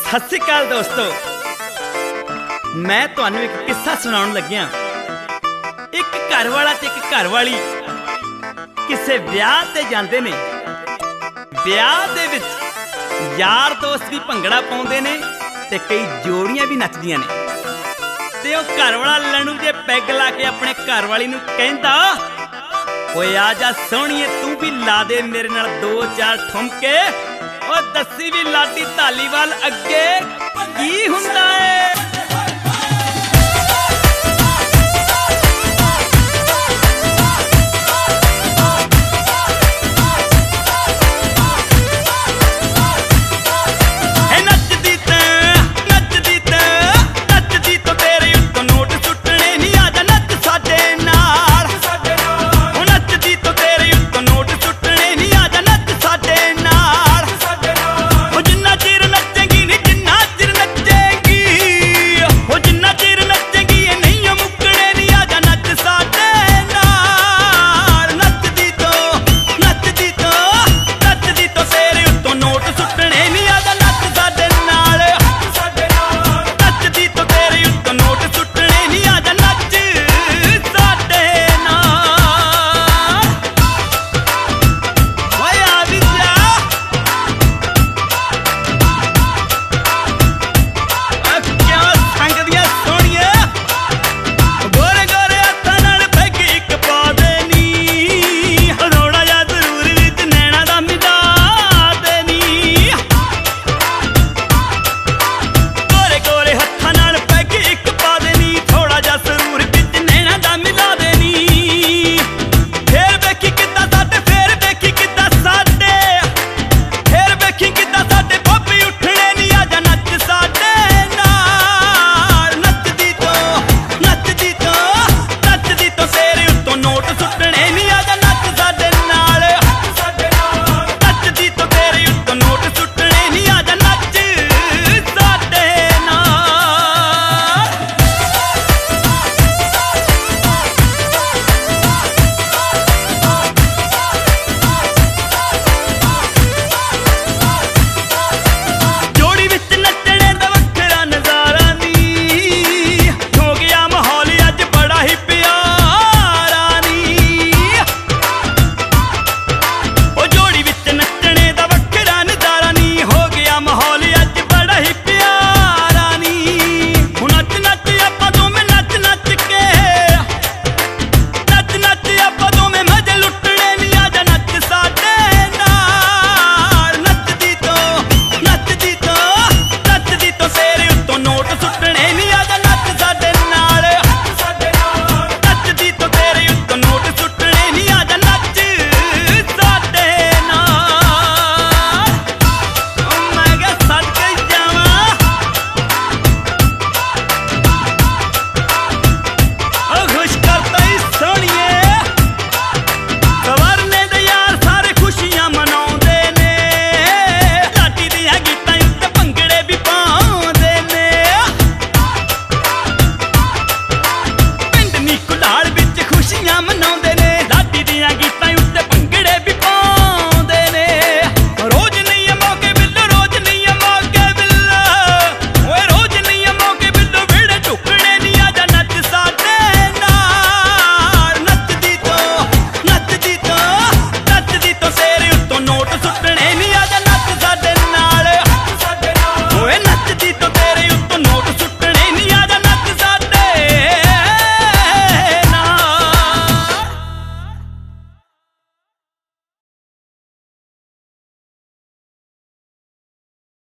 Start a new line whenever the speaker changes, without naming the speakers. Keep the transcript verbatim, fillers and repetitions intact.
सत श्री अकाल दोस्तों, मैं तुहानू एक किस्सा सुनाउण लग्या। एक घर वाला ते एक घर वाली किसे ब्याह ते जांदे ने। ब्याह दे विच यार दोस्त भी भंगड़ा पाउंदे ने ते कई जोड़ियां भी नचदियां ने। ते ओ घर वाला लणू जे पैग ला के अपने घर वाली नू कहंदा, ओए आ जा सोहणीए तू भी ला दे मेरे नाल दो चार ठुमके। ओ दस्सी भी लाडी धालीवाल अगे।